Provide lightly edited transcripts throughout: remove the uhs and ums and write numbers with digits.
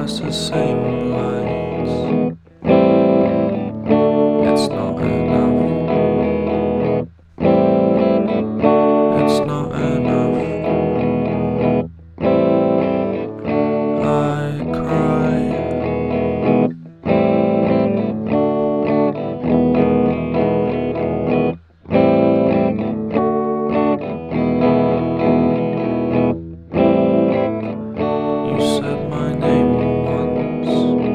across the same lines. It's not enough. It's not enough. I cry. You said my name once,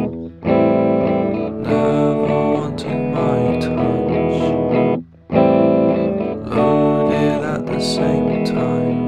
never wanting my touch, loaded at the same time.